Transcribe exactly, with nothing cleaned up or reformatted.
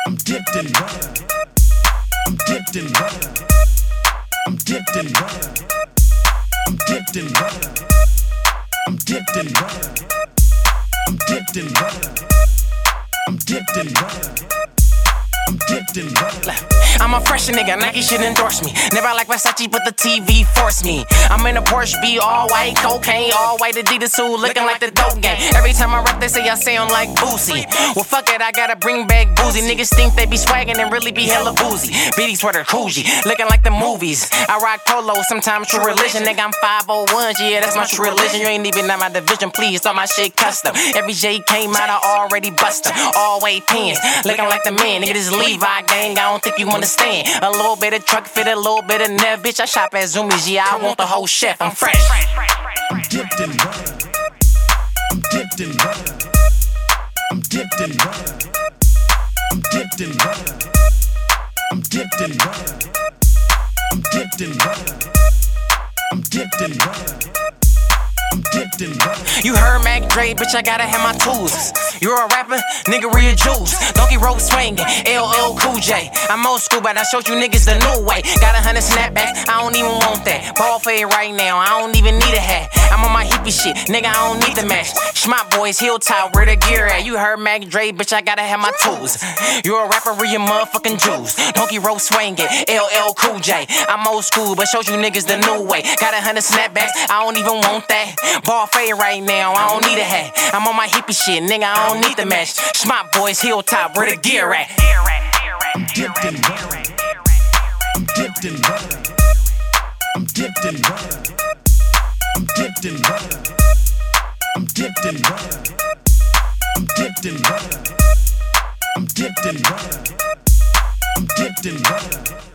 I'm dipped in butter. I'm dipped in butter. I'm dipped in butter. I'm dipped in butter. I'm dipped in butter. I'm dipped in butter. I'm dipped in butter. I'm dipped in butter. I'm a fresh nigga, Nike should endorse me. Never like Versace, but the T V forced me. I'm in a Porsche B, all white, cocaine, all white Adidas suit, looking like the dope gang. Every time I rap, they say I sound like Boosie. Well, fuck it, I gotta bring back Boozy. Niggas think they be swaggin' and really be hella boozy. B D sweater, Coogee, looking like the movies. I rock polo, sometimes true religion. Nigga, I'm five oh one, yeah, that's my true religion. You ain't even in my division, please, all my shit custom. Every J came out, I already bust them. All white pants, looking like the man. Nigga, this Levi gang, I don't think you understand. A little bit of truck fit, a little bit of nev. Bitch, I shop at Zoomies, yeah, I want the whole chef. I'm fresh. I'm dipped in butter. I'm dipped in butter. I'm dipped in butter. I'm dipped in butter. I'm dipped in butter. I'm dipped in butter. I'm dipped in butter. I'm dipped in butter. You heard Mac Dre, bitch, I gotta have my tools. You're a rapper, nigga, real juice. Donkey rope swinging, L L Cool J. I'm old school, but I showed you niggas the new way. Got a hundred snapbacks, I don't even want that. Ball fade right now, I don't even need a hat. I'm on my hippie shit, nigga, I don't need the match. Schmott boys, heel top, where the gear at? You heard Mac Dre, bitch, I gotta have my tools. You're a rapper, real motherfucking juice. Donkey rope swinging, L L Cool J. I'm old school, but showed you niggas the new way. Got a hundred snapbacks, I don't even want that. Ball fade right now, I don't need a hat. I'm on my hippie shit, nigga, I don't need the match. Schmott boys, heel top, where the gear at? I'm dipped in butter. I'm dipped in butter. I'm dipped in butter. I'm dipped in butter. I'm dipped in butter. I'm dipped in butter. I'm dipped in butter. I'm dipped in butter.